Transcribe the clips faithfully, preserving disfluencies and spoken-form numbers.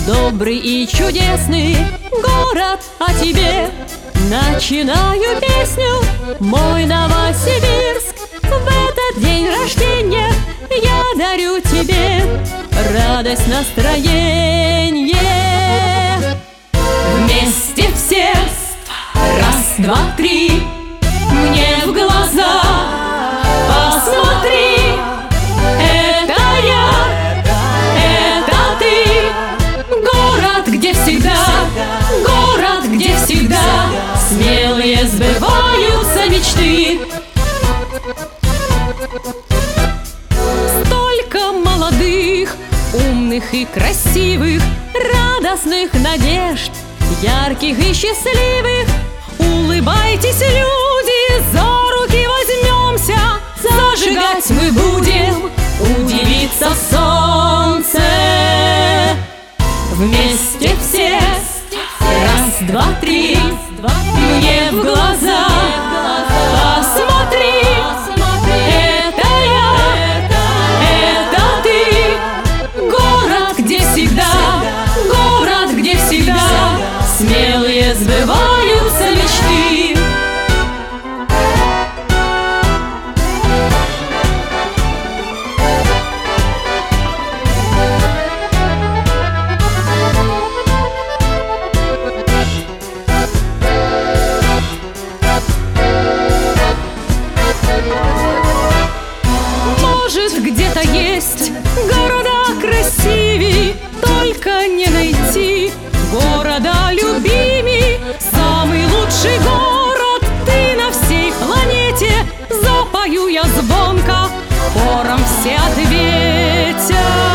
добрый и чудесный город, о тебе начинаю песню. Мой Новосибирск, в этот день рождения я дарю тебе радость, настроение. Вместе все, раз, два, три, мне в глаза посмотри. Это я, это ты. Город, где всегда, город, где всегда смелые сбываются мечты. Столько молодых, умных и красивых, радостных надежд, ярких и счастливых. Улыбайтесь, люди, за руки возьмемся, зажигать мы будем, удивиться солнце. Вместе все, раз, два, три, мне в глаза посмотри. Это я, это ты. Город, где всегда, город, где всегда смелые сбываются мечты. Может, где-то есть города красивей, только не найти города любимей. Самый лучший город ты на всей планете. Запою я звонко, хором все ответят.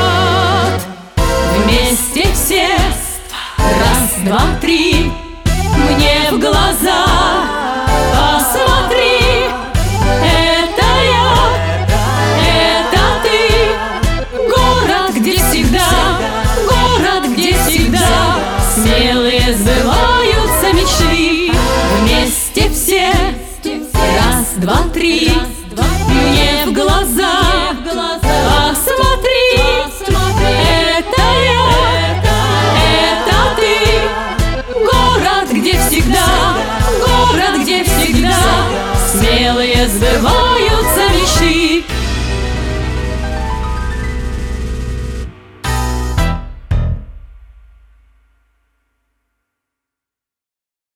Вместе все, раз, два, три, мне в глаза посмотри. Это я, это ты. Город, где всегда, город, где всегда смелые сбываются мечты. Вместе все, раз, два, три.